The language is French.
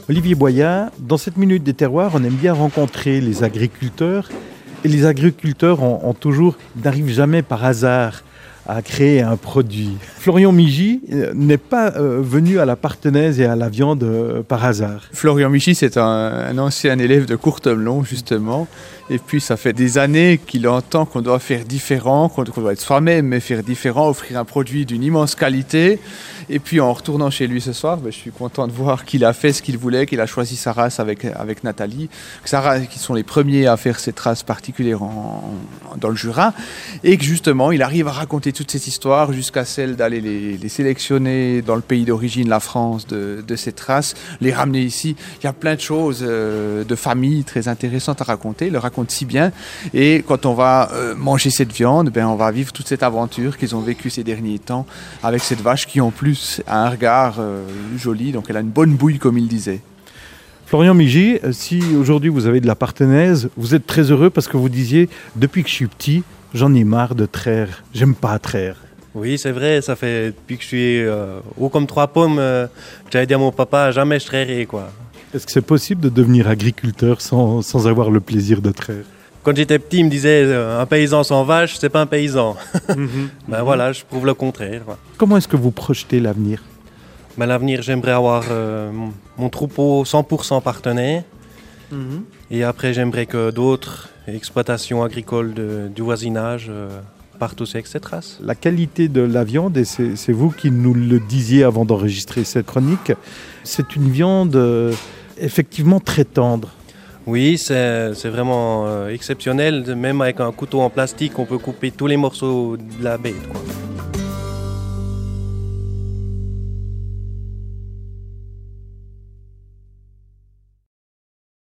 Olivier Boyat, dans cette Minute des Terroirs, on aime bien rencontrer les agriculteurs. Et les agriculteurs n'arrivent jamais par hasard à créer un produit. Florian Migy n'est pas venu à la Partenaise et à la viande par hasard. Florian Migy, c'est un ancien élève de Courtemelon, justement. Et puis, ça fait des années qu'il entend qu'on doit faire différent, qu'on doit être soi-même, mais faire différent, offrir un produit d'une immense qualité. Et puis, en retournant chez lui ce soir, je suis content de voir qu'il a fait ce qu'il voulait, qu'il a choisi sa race avec Nathalie. Sarah, qui sont les premiers à faire cette race particulière dans le Jura. Et que justement, il arrive à raconter toute cette histoire jusqu'à celle d'aller les sélectionner dans le pays d'origine, la France, de cette race, les ramener ici. Il y a plein de choses de famille très intéressantes à raconter. Il le raconte si bien. Et quand on va manger cette viande, on va vivre toute cette aventure qu'ils ont vécue ces derniers temps avec cette vache qui, en plus, a un regard joli. Donc, elle a une bonne bouille, comme il disait. Florian Migy, si aujourd'hui vous avez de la Partenaise, vous êtes très heureux parce que vous disiez « Depuis que je suis petit, j'en ai marre de traire. J'aime pas traire. » Oui, c'est vrai. Ça fait depuis que je suis haut comme 3 pommes, j'avais dit à mon papa « Jamais je trairai, quoi. » Est-ce que c'est possible de devenir agriculteur sans avoir le plaisir de traire? Quand j'étais petit, il me disait un paysan sans vache, c'est pas un paysan. Voilà, je prouve le contraire. Quoi. Comment est-ce que vous projetez l'avenir? L'avenir, j'aimerais avoir mon troupeau 100% partenaire. Et après, j'aimerais que d'autres exploitations agricoles du voisinage partent aussi avec cette race. La qualité de la viande, et c'est vous qui nous le disiez avant d'enregistrer cette chronique, c'est une viande effectivement très tendre. Oui, c'est vraiment exceptionnel. Même avec un couteau en plastique, on peut couper tous les morceaux de la bête, quoi.